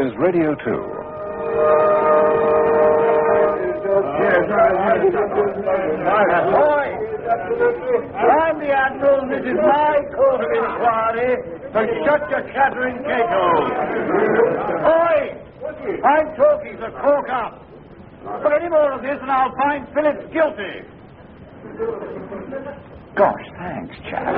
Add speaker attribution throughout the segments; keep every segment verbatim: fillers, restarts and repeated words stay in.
Speaker 1: is Radio two.
Speaker 2: Boy, I'm the Admiral, and this is my court of inquiry, so shut your chattering cakeholes. Oi! I'm talking, so cork up. But any more of this and I'll find Phillips guilty.
Speaker 3: Gosh, thanks, chap.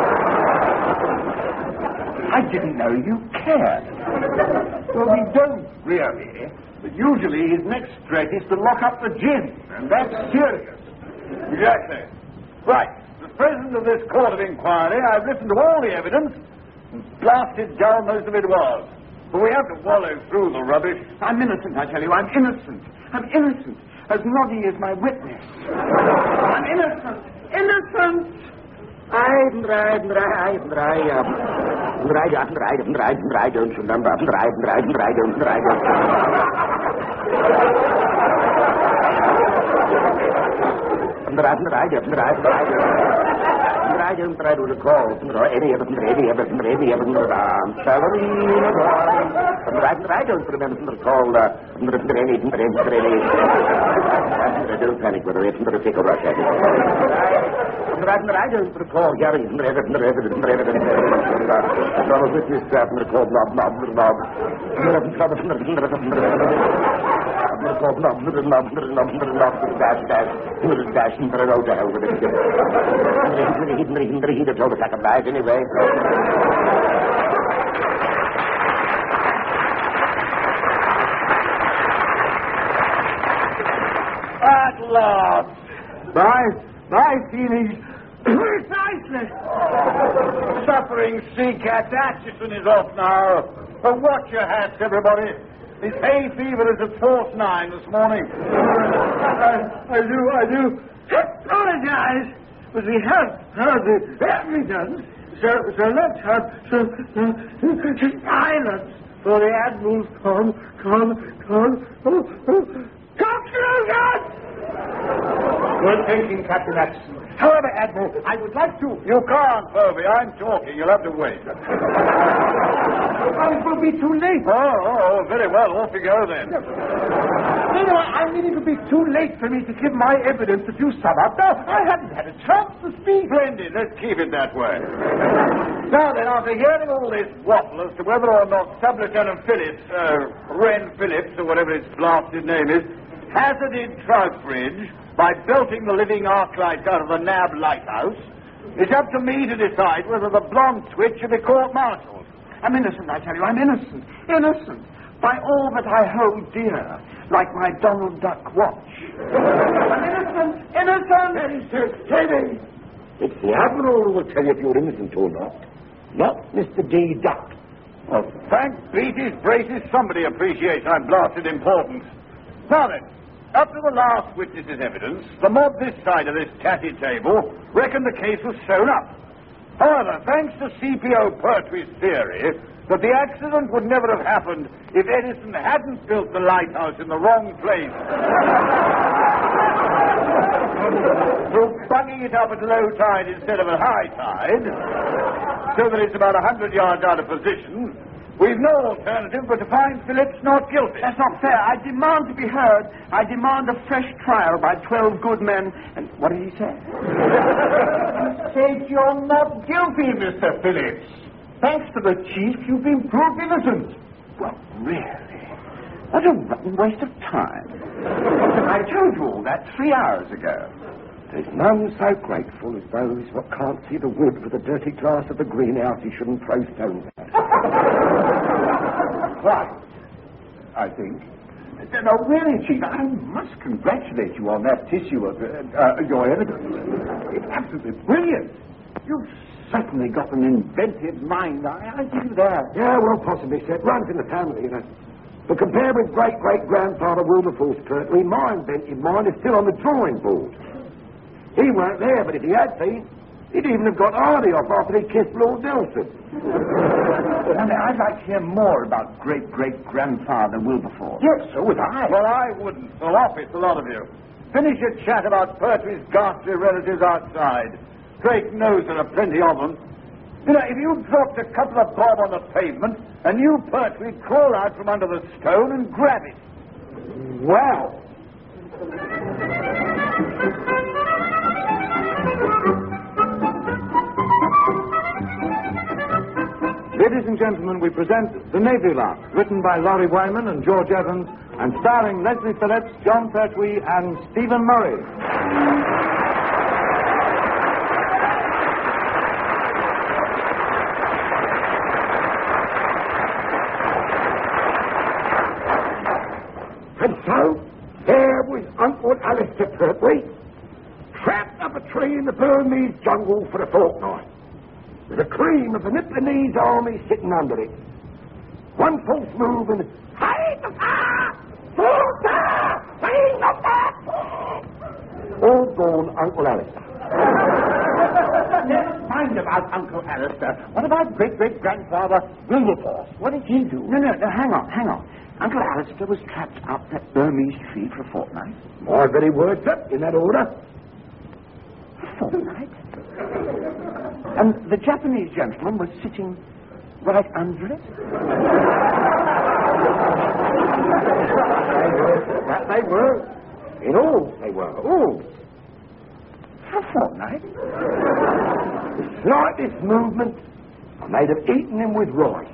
Speaker 3: I didn't know you cared.
Speaker 2: Well, we don't really. But usually his next threat is to lock up the gin, and that's serious. Exactly. Right. As president of this court of inquiry, I've listened to all the evidence and blasted down most of it was. But we have to wallow through the rubbish.
Speaker 3: I'm innocent, I tell you. I'm innocent. I'm innocent. As Noddy is my witness. I'm innocent. Innocent!
Speaker 4: I'm right, I'm right, I'm right, I'm right, I'm right, I'm right, I'm right, don't you remember? I'm right, I'm right, I'm right, I'm right, I'm right, I'm right, I'm right, I'm right. I don't try to recall any of them, any of them, any of them, I'm sorry, I don't remember to recall any, any, I don't panic whether it's going to take a rush at it. I don't recall Gary, and evidence, and evidence, and evidence. I saw a witness that and recalled Bob, Bob, Bob. He'd have told us I could buy it anyway.
Speaker 2: At last! My, my feelings precisely. Suffering sea cat Atchison is off now. So watch your hats, everybody. His hay fever is at force nine this morning. I, I do, I do apologize. But we have heard the evidence, so, so let's have some uh, silence for the Admiral's con, con, con, oh, oh, conclusion! Well thinking, Captain Atchison. However, Admiral, I would like to... You can't, Purvey. I'm talking. You'll have to wait.
Speaker 3: Oh, it will be too late.
Speaker 2: Oh, oh, oh, very well. Off you go, then.
Speaker 3: No, no, I mean it will be too late for me to give my evidence if you sum up. No, I haven't had a chance to speak.
Speaker 2: Splendid. Let's keep it that way. Now then, after hearing all this waffle as to whether or not Sub-Lieutenant Phillips, uh, Wren Phillips, or whatever his blasted name is, hazarded Troutbridge by belting the living arc lights out of the Nab lighthouse, it's up to me to decide whether the blonde twit should be court-martialed.
Speaker 3: I'm innocent, I tell you. I'm innocent. Innocent. By all that I hold dear, like my Donald Duck watch. I'm innocent. Innocent.
Speaker 4: Entertaining. It's the Admiral who will tell you if you're innocent or not. Not Mister D. Duck.
Speaker 2: Well, thank Beatty's braces, somebody appreciates I'm blasted important. Now then, up to the last witness's evidence, the mob this side of this tatty table reckoned the case was sewn up. However, thanks to C P O Pertwee's theory that the accident would never have happened if Edison hadn't built the lighthouse in the wrong place. Through bunging it up at low tide instead of at high tide, so that it's about a hundred yards out of position, we've no alternative but to find Phillips not guilty.
Speaker 3: That's not fair. I demand to be heard. I demand a fresh trial by twelve good men. And what did he say?
Speaker 2: Said you're not guilty, Mister Phillips. Thanks to the chief, you've been proved innocent.
Speaker 3: Well, really? What a rotten waste of time. I told you all that three hours ago.
Speaker 4: There's none so grateful as those what can't see the wood for the dirty glass of the greenhouse he shouldn't throw stones at.
Speaker 3: Right, I think. No, really, Chief, I must congratulate you on that tissue of uh, uh, your evidence. It's absolutely brilliant. You've certainly got an inventive mind. I, I give you that.
Speaker 4: Yeah, well, possibly, Seth. Runs in the family, you know. But compared with great-great-grandfather Wilberforce Pertwee, my inventive mind is still on the drawing board. He weren't there, but if he had been, he'd even have got Hardy off after he kissed Lord Nelson.
Speaker 3: Now, I'd like to hear more about great-great-grandfather Wilberforce.
Speaker 4: Yes, so would I.
Speaker 2: Well, I wouldn't. So off it, a lot of you. Finish your chat about Pertwee's ghastly relatives outside. Drake knows there are plenty of them. You know, if you dropped a couple of bob on the pavement, a new Pertwee'd crawl out from under the stone and grab it.
Speaker 4: Wow.
Speaker 1: Ladies and gentlemen, we present The Navy Lark, written by Laurie Wyman and George Evans, and starring Leslie Phillips, John Pertwee, and Stephen Murray.
Speaker 4: And so, there was Uncle Alistair Pertwee, trapped up a tree in the Burmese jungle for a fortnight, with the cream of the Nipponese army sitting under it. One false move and... all gone, Uncle Alistair.
Speaker 2: Never mind about Uncle Alistair. What about great-great-grandfather Wilberforce? What did he do?
Speaker 3: No, no, no, hang on, hang on. Uncle Alistair was trapped up that Burmese tree for a fortnight.
Speaker 4: My very words, sir, in that order.
Speaker 3: A fortnight? And the Japanese gentleman was sitting right under it?
Speaker 4: That they were. In all, they were. All.
Speaker 3: For a fortnight?
Speaker 4: The slightest movement, I made have eaten him with rice.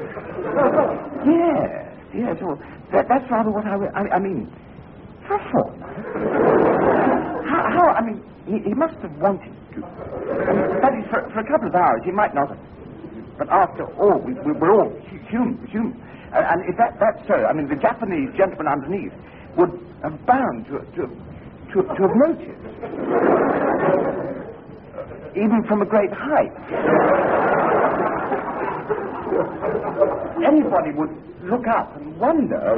Speaker 3: Yes, yes. Well, that, that's rather what I, I, I mean. For a fortnight? How, how, I mean, he, he must have wanted to. I mean, that is, for, for a couple of hours, he might not have. But after all, we, we, we're all human, human. And, and if that, that's so, I mean, the Japanese gentleman underneath would have bound to, to, to, to have noticed. Even from a great height. Anybody would look up and wonder.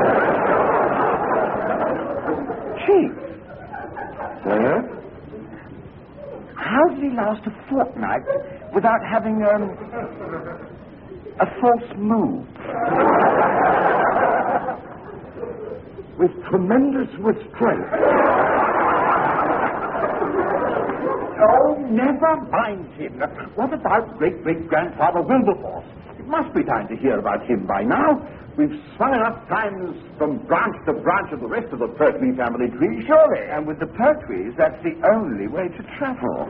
Speaker 3: Chief.
Speaker 4: Uh-huh.
Speaker 3: How did he last a fortnight without having um, a false move?
Speaker 4: With tremendous restraint.
Speaker 2: Oh, never mind him. What about great-great-grandfather Wilberforce? It must be time to hear about him by now. We've swung enough times from branch to branch of the rest of the Pertwee family tree, surely.
Speaker 3: And with the Pertwees, that's the only way to travel.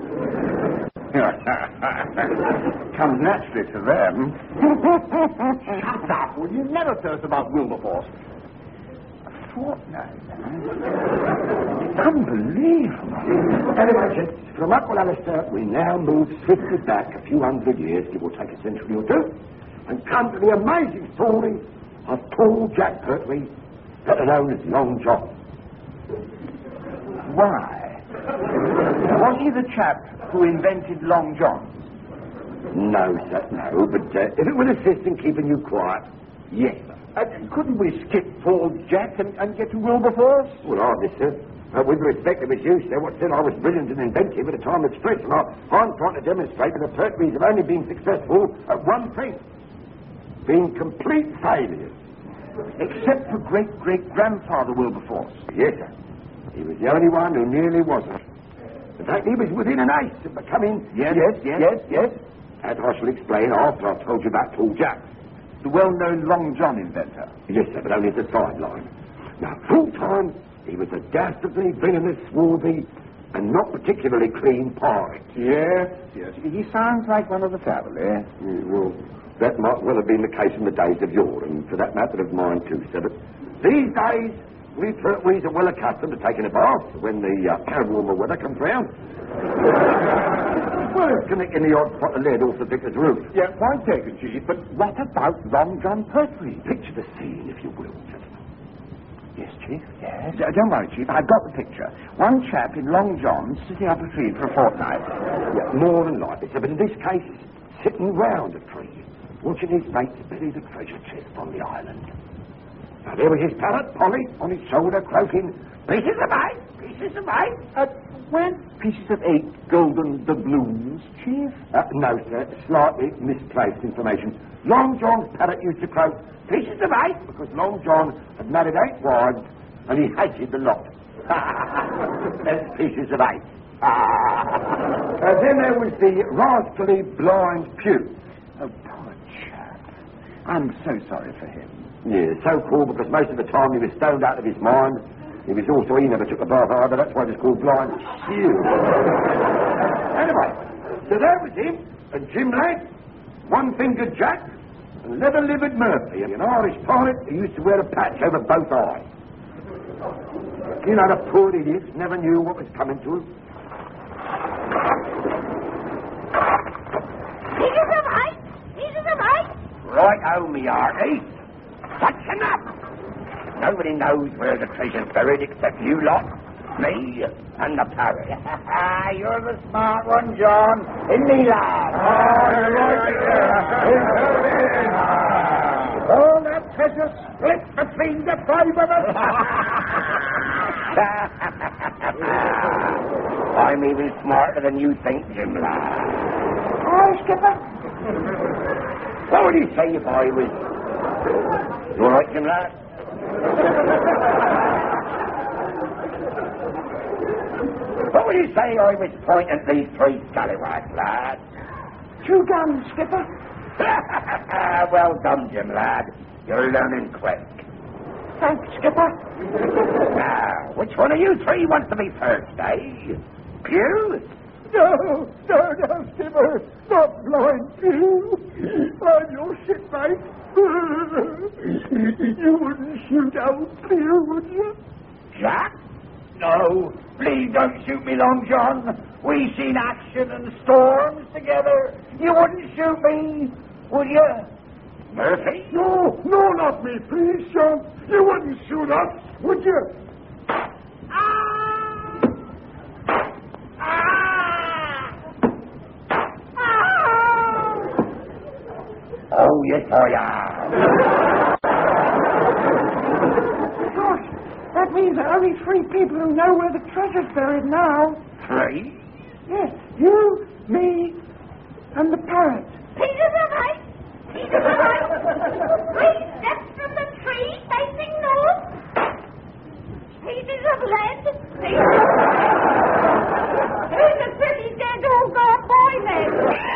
Speaker 3: Comes naturally to them.
Speaker 2: Shut up, will you? Never tell us about Wilberforce.
Speaker 3: A fortnight, huh? Unbelievable.
Speaker 4: Anyway, gents, from Uncle Alistair, we now move swiftly back a few hundred years, give or take a century or two, and come to the amazing story of tall Jack Pertwee, better known as Long John.
Speaker 3: Why? Was he the chap who invented Long John?
Speaker 4: No, sir, no, but uh, if it would assist in keeping you quiet, yes.
Speaker 2: Uh, couldn't we skip Paul Jack and, and get to Wilberforce?
Speaker 4: Well, hardly, sir. Uh, with respect to his use, sir, what said I was brilliant and inventive at a time of stress, and I, I'm trying to demonstrate that the Pertwees have only been successful at one thing. Being complete failures.
Speaker 3: Except for great-great-grandfather Wilberforce.
Speaker 4: Yes, sir. He was the only one who nearly wasn't. In fact, he was within an ace of becoming...
Speaker 3: Yes, yes, yes, yes, yes.
Speaker 4: As I shall explain after I've told you about Tall Jack.
Speaker 3: The well-known Long John inventor.
Speaker 4: Yes, sir, but only as a sideline. Now, full time, he was a dastardly, villainous, swarthy, and not particularly clean pirate.
Speaker 2: Yes, yes. He sounds like one of the family.
Speaker 4: Mm, well, that might well have been the case in the days of yore, and for that matter of mine too, sir. But these days, we Pertwees are well accustomed to taking a bath when the uh, warmer weather comes round. Well, connecting the odd pot of lead off the vicar's roof.
Speaker 2: Yeah, point taken, Chief, but what about Long John Pertwee?
Speaker 4: Picture the scene, if you will, gentlemen.
Speaker 3: Yes, Chief, yes. D- don't worry, Chief, I've got the picture. One chap in Long John sitting up a tree for a fortnight.
Speaker 4: Yeah, more than likely, sir, but in this case, sitting round a tree, watching his mates bury the treasure chest on the island. Now, there was his parrot, Polly, on his shoulder, croaking, "Pieces of eight, pieces of eight."
Speaker 3: Uh, weren't pieces of eight golden doubloons, Chief?
Speaker 4: Uh, no, sir, slightly misplaced information. Long John's parrot used to croak, "Pieces of eight," because Long John had married eight wives, and he hated the lot. That's pieces of eight. Uh, then there was the rascally blind Pew.
Speaker 3: Oh, poor chap. I'm so sorry for him.
Speaker 4: Yeah, so cool because most of the time he was stoned out of his mind. He was also, he never took a bath either, that's why it was called blind Pew. Anyway, so that was him, and Jim Ladd, One-Fingered Jack, and Leather-Livered Murphy, and an Irish pilot who used to wear a patch over both eyes. You know, the poor idiots never knew what was coming to them.
Speaker 5: Pieces of ice! Pieces of ice!
Speaker 2: Right home, me hearty. That's enough. Nobody knows where the treasure's buried except you lot, me, and the parrot. You're the smart one, John. In me, lad. Oh, you're right. All that treasure split between the five of us. I'm even smarter than you think, Jim, lad.
Speaker 5: Oh, Skipper.
Speaker 2: What would you say if I was... You all right, Jim, lad? What would you say I was pointing at these three scallywags, lad?
Speaker 5: Two guns, Skipper.
Speaker 2: Well done, Jim, lad. You're learning quick.
Speaker 5: Thanks, Skipper.
Speaker 2: Now, which one of you three wants to be first, eh? Pew?
Speaker 4: No, no, no, Skipper. Not blind Pew. I'm your shipmate. You wouldn't shoot out Pew, would you?
Speaker 2: Jack? No. Please don't shoot me, Long John. We seen action and storms together. You wouldn't shoot me, would you? Murphy?
Speaker 4: No, no, not me, please, John. You wouldn't shoot us, would you?
Speaker 5: Ah! Ah! Ah!
Speaker 2: Oh, yes, I am.
Speaker 5: Gosh, that means there are only three people who know where the treasure's buried now.
Speaker 2: Three?
Speaker 5: Yes, you, me, and the parrot.
Speaker 6: Pieces of ice! Pieces of ice! Three steps from the tree facing north. Pieces of lead. Pieces of lead. Who's a pretty dead old gone boy then?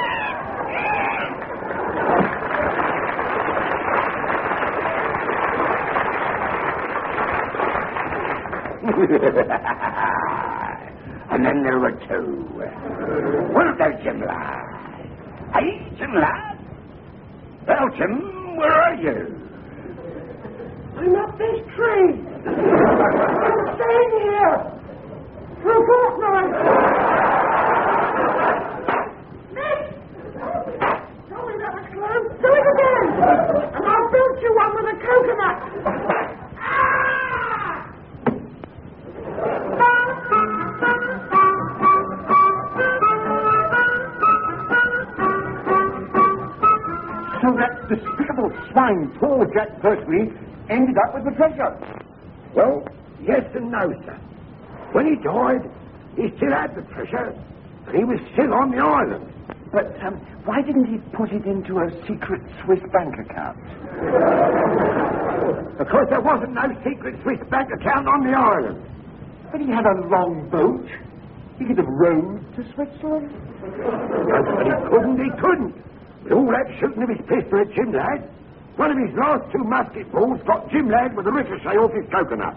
Speaker 2: And then there were two. Where's there, Jim lad? Hey, Jim lad? Well, Jim, where are you?
Speaker 5: I'm up this tree. I'm staying here for a fortnight. Miss! Told me that was close. Do it again. And I'll build you one with a coconut.
Speaker 3: So that despicable swine, poor Jack Pertwee, ended up with the treasure.
Speaker 4: Well, yes and no, sir. When he died, he still had the treasure, and he was still on the island.
Speaker 3: But um, why didn't he put it into a secret Swiss bank account?
Speaker 4: Because there wasn't no secret Swiss bank account on the island.
Speaker 3: But he had a long boat. He could have rowed to Switzerland.
Speaker 4: No, but he couldn't, he couldn't. With all that shooting of his pistol at Jim Ladd, one of his last two musket balls got Jim Ladd with a ricochet off his coconut.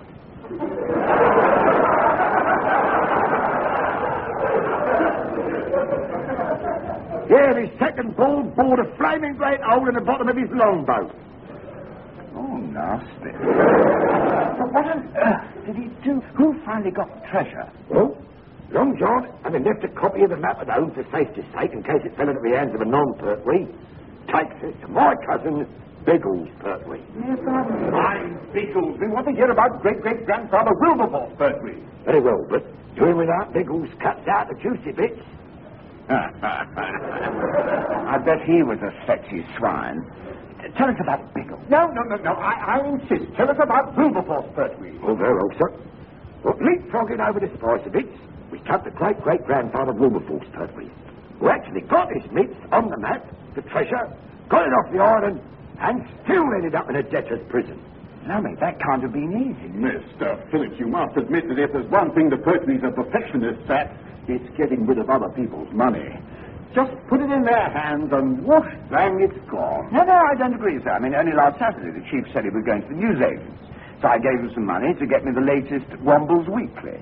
Speaker 4: Yeah, his second ball bored a flaming great hole in the bottom of his longboat.
Speaker 3: Oh, nasty. But what on earth did he do? Who finally got the treasure?
Speaker 4: Well, Long John having left a copy of the map at home for safety's sake in case it fell into the hands of a non-Pertwee, takes it to my cousin, Biggles Pertwee.
Speaker 5: Yes, Father.
Speaker 3: I'm Biggles. We want to hear about great-great-grandfather Wilberforce Pertwee.
Speaker 4: Very well, but doing without Biggles cuts out the juicy bits.
Speaker 3: I bet he was a sexy swine. Tell us about Biggles. No, no, no, no. I, I insist. Tell us about Wilberforce Pertwee.
Speaker 4: Oh, very well, sir. Well, leapfrogging over the spice bits, we cut the great-great-grandfather Wilberforce Pertwee, who actually got his mitts on the map, the treasure, got it off the island, and still ended up in a debtor's prison.
Speaker 3: Lummy, that can't have been easy.
Speaker 7: Mister Phillips, you must admit that if there's one thing the Pertwees are perfectionists at,
Speaker 3: It's getting rid of other people's money. Just put it in their hands and whoosh, bang, it's gone. No, no, I don't agree, sir. I mean, only last Saturday the chief said he was going to the newsagents. So I gave him some money to get me the latest Womble's Weekly.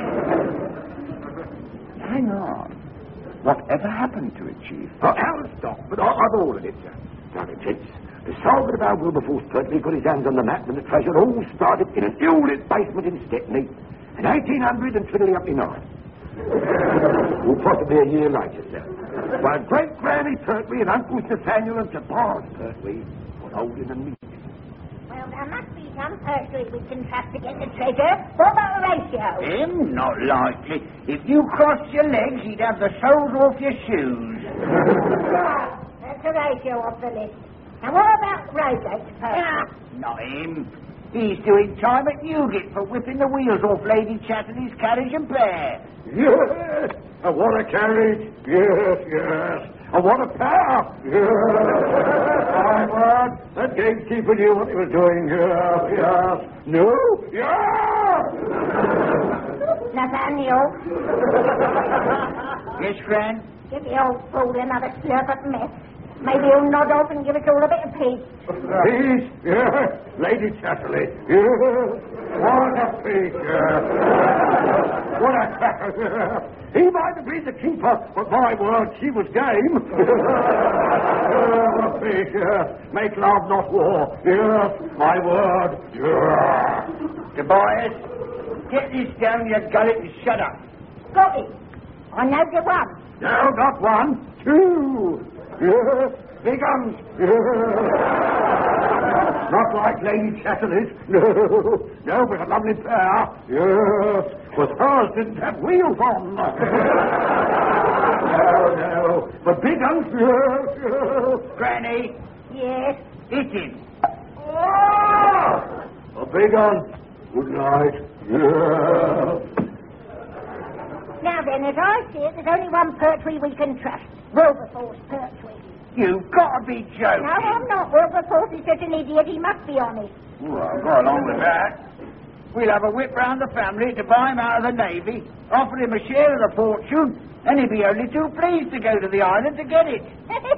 Speaker 3: Hang on. Whatever happened to it, Chief?
Speaker 4: Oh, I'll stop, but I- I've ordered it, sir. Now, the gents, the soldier about Wilberforce Pertwee got his hands on the map and the treasure all started in an ill-lit basement in Stepney in eighteen hundred and twiddly up in nine. Or possibly a year later, sir. While great-granny Pertwee and Uncles Nathaniel and Jabars Pertwee were holding a meeting.
Speaker 6: Well, there must be some Pertwee we can trust to get the treasure. What about the ratio?
Speaker 2: Him? Not likely. If you crossed your legs, he'd have the soles off your shoes.
Speaker 6: Right, that's the ratio off the list. Now, what about Rogate Pertwee?
Speaker 2: Ah, not him. He's doing time at Newgate for whipping the wheels off Lady Chatterley's carriage and pair.
Speaker 4: Yes! And what a carriage! Yes, yes! And what a pair! Yes! My word! That gatekeeper knew what he was doing. Yes, yes! No? Yes!
Speaker 6: Nathaniel,
Speaker 2: Yes, friend?
Speaker 6: give the old fool another slurp of mess. Maybe he'll nod off and give us all a bit of peace.
Speaker 4: Peace? Yes! Lady Chatterley! Yes! What a peace! Yes! What a cracker! Yes! He might have been the keeper, but my word, she was game. What a peace! Yes! Make love, not war. Yes! My word! Yes!
Speaker 2: Tobias, get this down your gullet and shut up.
Speaker 6: Got it. I know you won.
Speaker 4: No, not one, two. Yes, big guns. Yes. Not like Lady Chatterley's. No, no, but a lovely pair. Yes, but hers didn't have wheels on. No, no, but big guns. Yes, yes.
Speaker 2: Granny,
Speaker 6: Yes.
Speaker 2: hit him.
Speaker 4: Ah! A big gun. Good night. Yes.
Speaker 6: Now then, as I see it, there's only one Pertwee we can trust. Wilberforce Pertwee.
Speaker 2: You've got to be joking.
Speaker 6: No, I'm not. Wilberforce is such an idiot, he must be honest.
Speaker 2: Well, go along with that. We'll have a whip round the family to buy him out of the Navy, offer him a share of the fortune, and he'll be only too pleased to go to the island to get it.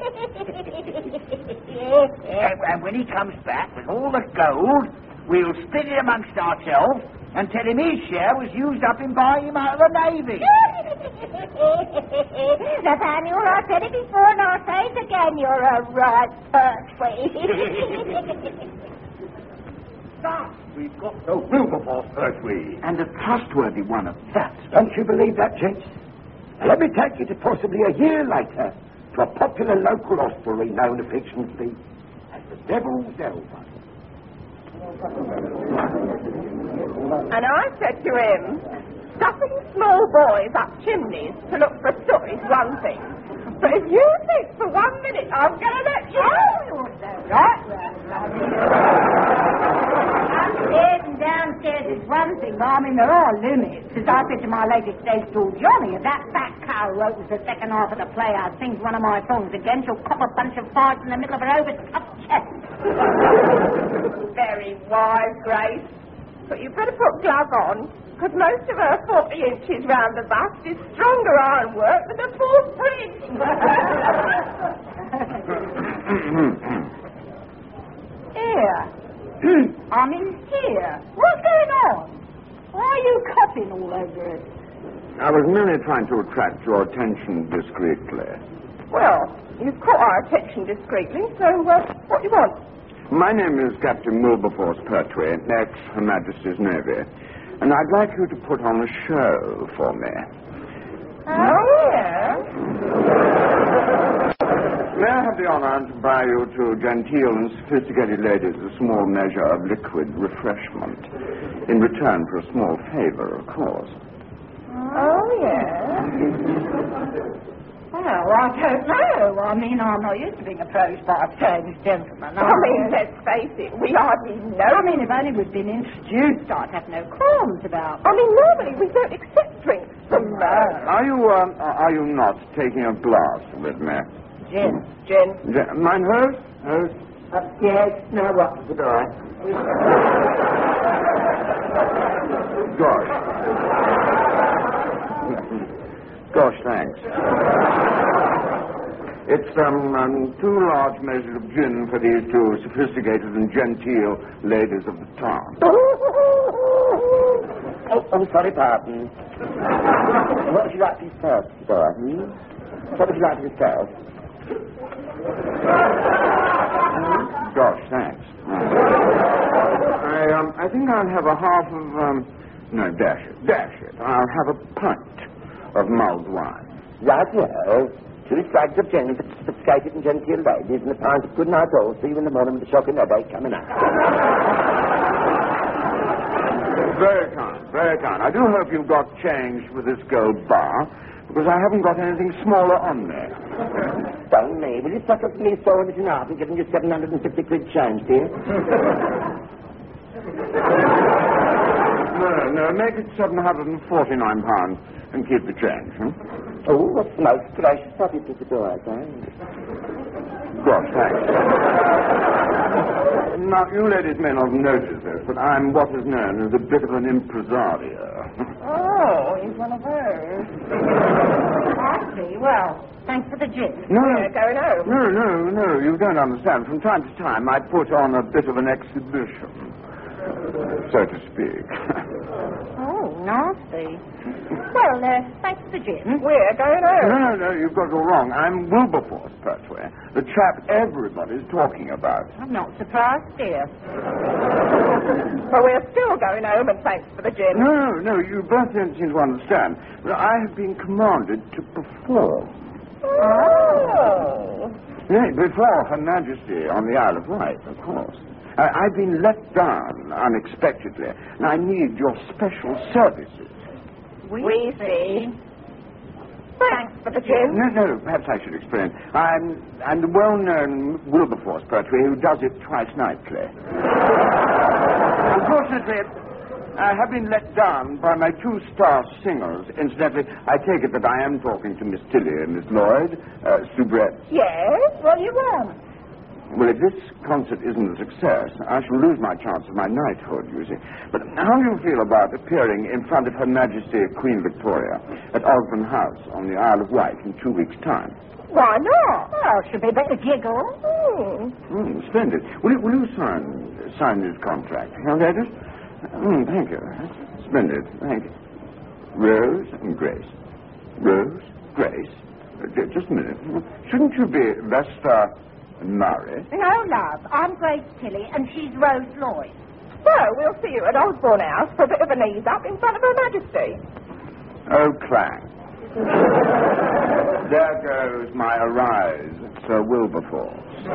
Speaker 2: And, and when he comes back with all the gold, we'll split it amongst ourselves and tell him his share was used up in buying him out of the Navy.
Speaker 6: Nathaniel, I said it before and I'll say it again. You're a right Pertwee.
Speaker 3: We've got no Wilberforce Pertwee.
Speaker 2: And a trustworthy one at that.
Speaker 4: Don't you believe that, gents? Now, let me take you to possibly a year later to a popular local hostelry known affectionately as the Devil's Elbow.
Speaker 5: And I said to him, stuffing small boys up chimneys to look for soot is one thing. But if you think for one minute I'm going to let you...
Speaker 6: Oh, right. Upstairs and downstairs is one thing, but I mean, there are limits. As I said to my latest stage door, Johnny, if that fat cow who opens the second half of the playhouse sings one of my songs again, she'll cop a bunch of fives in the middle of her overstuffed chest.
Speaker 5: Very wise, Grace. But you'd better put glove on, because most of her forty inches round the bust is stronger ironwork than a full bridge.
Speaker 6: Here. I'm in here. What's going on? Why are you coughing all over it?
Speaker 7: I was merely trying to attract your attention discreetly.
Speaker 5: Well, you've caught our attention discreetly, so uh, what do you want?
Speaker 7: My name is Captain Wilberforce Pertwee, ex-Her Majesty's Navy, and I'd like you to put on a show for me.
Speaker 5: Oh, yeah?
Speaker 7: May I have the honor to buy you two genteel and sophisticated ladies a small measure of liquid refreshment, in return for a small favor, of course.
Speaker 5: Oh, yeah?
Speaker 6: Well, I don't know. I mean, I'm not used to being approached by a strange gentleman.
Speaker 5: I mean, let's face it, we hardly know.
Speaker 6: I mean, if only we'd been introduced, I'd have no qualms about
Speaker 5: I mean, normally we don't accept drinks from... Uh,
Speaker 7: Are you, um, are you not taking a glass with me?
Speaker 6: gin.
Speaker 5: Gin.
Speaker 7: Ge- Mine host? Host?
Speaker 4: Uh, yes, no, what? Good night.
Speaker 7: Gosh. Gosh, thanks. It's um, um, two large measures of gin for these two sophisticated and genteel ladies of the town.
Speaker 4: Oh, oh, sorry, pardon. What would you like to yourself, boy? Hmm? What would you like to yourself?
Speaker 7: Gosh, thanks. I, um, I think I'll have a half of, um, no, dash it, dash it. I'll have a pint of mulled wine.
Speaker 4: Right, yeah. Two slides of gin for sophisticated and genteel ladies and a pint of good night all. See you in the morning with a shocking headache coming up.
Speaker 7: Very kind, very kind. I do hope you've got change with this gold bar, because I haven't got anything smaller on there.
Speaker 4: Don't me. Will you suck up me sewing it in half and giving you seven hundred fifty quid change, dear?
Speaker 7: No, no, make it seven hundred forty-nine pounds and keep the change, hmm?
Speaker 4: Oh, that's most gracious of you, Mister Boy, thanks.
Speaker 7: Gosh, thanks. Now, you ladies may not notice this, but I'm what is known as a bit of an impresario.
Speaker 5: Oh, he's one of those. I see. Well, thanks for the gin.
Speaker 7: No,
Speaker 5: We're going home.
Speaker 7: no, no, no, you don't understand. From time to time, I put on a bit of an exhibition, so to speak.
Speaker 5: Oh, nasty. Well, uh, thanks for the gin. We're going home.
Speaker 7: No, no, no, you've got it all wrong. I'm Wilberforce, Pertwee, the chap everybody's talking about.
Speaker 5: I'm not surprised, dear. Well, we're still going home, and thanks for the gin.
Speaker 7: No, no, you both don't seem to understand. Well, I have been commanded to perform.
Speaker 5: Oh.
Speaker 7: Yeah, before Her Majesty on the Isle of Wight, of course. I, I've been let down unexpectedly, and I need your special services.
Speaker 5: We, we see. Thanks for the gin.
Speaker 7: No, no, perhaps I should explain. I'm, I'm the well-known Wilberforce Pertwee who does it twice nightly. Unfortunately, I have been let down by my two star singers. Incidentally, I take it that I am talking to Miss Tilly and Miss Lloyd, uh, Soubrette.
Speaker 5: Yes? What do you want?
Speaker 7: Well, if this concert isn't a success, I shall lose my chance of my knighthood, you see. But how do you feel about appearing in front of Her Majesty Queen Victoria at Osborne House on the Isle of Wight in two weeks' time?
Speaker 5: Why not? Well, should be a bit of giggle. Mm.
Speaker 7: Mm, splendid. Will you, will you sign, sign this contract? Now, that is? Mm, thank you. Splendid. Thank you. Rose and Grace. Rose, Grace. Uh, j- just a minute. Shouldn't you be Vesta Murray?
Speaker 6: No, love. I'm Grace Tilly, and she's Rose Lloyd.
Speaker 5: So, we'll see you at Osborne House for a bit of an ease up in front of Her Majesty.
Speaker 7: Oh, clang. There goes my arise, Sir Wilberforce.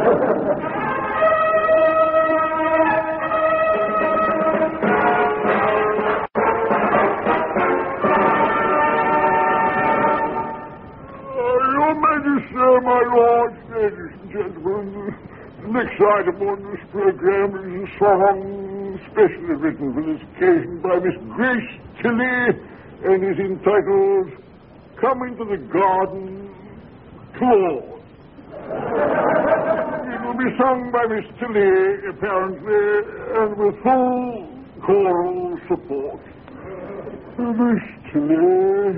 Speaker 8: Your Majesty, my lords, ladies and gentlemen, the next item on this program is a song specially written for this occasion by Miss Grace Tilly and is entitled Come Into the Garden, Claude. It will be sung by Miss Tilly, apparently, and with full choral support. Miss Tilly...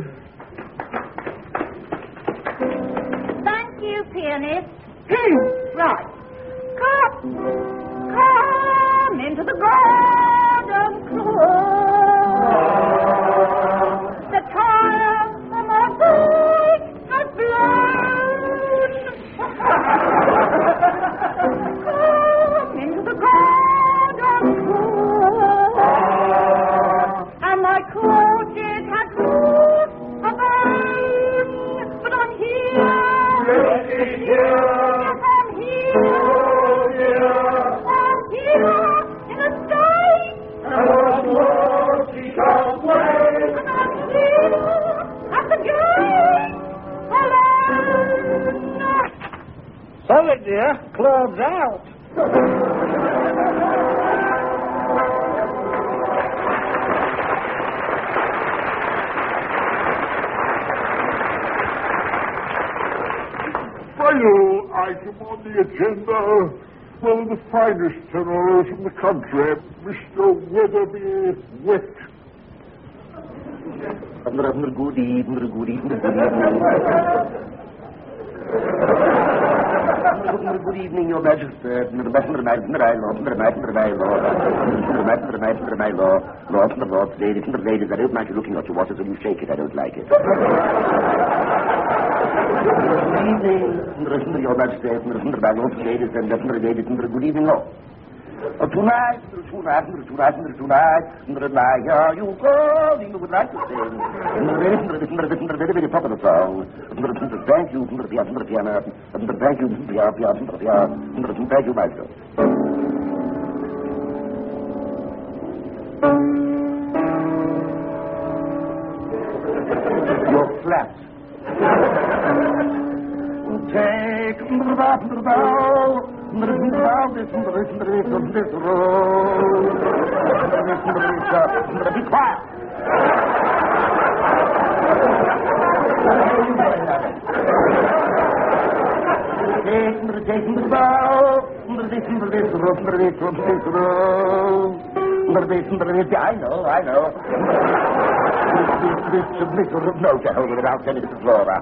Speaker 6: Thank you, pianist. Right. Come, come into the garden, Claude. The time of my boy has blown. Come into the garden, Claude. And my courtiers had lost a bone, but I'm here. Yes, I'm here. Oh, yeah. I'm here in a state. And what more she can't wait. And I'm here at the gate alone.
Speaker 2: Sorry, dear. Claude's out.
Speaker 8: Final item on the agenda, one of the finest tenors in the country, Mister Weatherby Wet.
Speaker 4: Good evening, good evening, good evening. Good evening, Your Majesty. My lord, lords and lords, ladies and ladies, I don't mind you looking at your watches when you shake it. I don't like it. Good evening, Your Majesty, my lords, ladies and ladies, good evening, all. Uh, tonight, tonight, tonight, tonight, tonight, here you go, you would like to sing. Very, very, very popular song. Thank you, thank you, thank you, thank you, Maestro. You're flat. Take the bow. Be quiet. I know, I know. This submissive of no to hold it without sending it to Flora.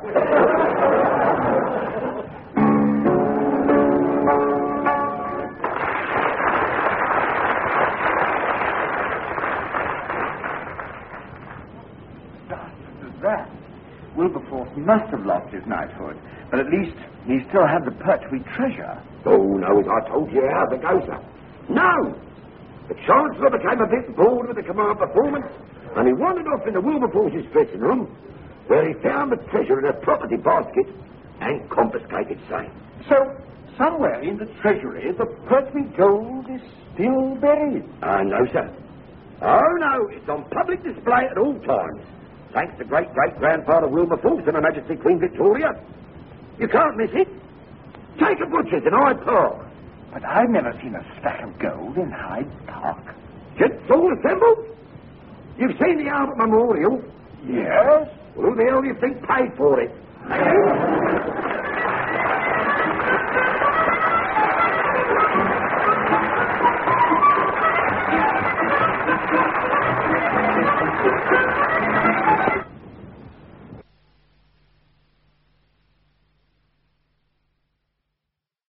Speaker 7: Wilberforce must have lost his knighthood, but at least he still had the Pertwee treasure.
Speaker 4: Oh, no, as I told you how it goes, sir. No! The Chancellor became a bit bored with the command performance, and he wandered off into Wilberforce's dressing room, where he found the treasure in a property basket and confiscated same.
Speaker 3: So, somewhere in the treasury, the Pertwee gold is still buried.
Speaker 4: I know, sir. Oh, no, it's on public display at all times. Thanks to great-great-grandfather Wilberforce and Her Majesty Queen Victoria. You can't miss it. Take a butcher's in Hyde Park.
Speaker 3: But I've never seen a stack of gold in Hyde Park.
Speaker 4: Gents all assembled? You've seen the Albert Memorial?
Speaker 3: Yes.
Speaker 4: Well, who the hell do you think paid for it?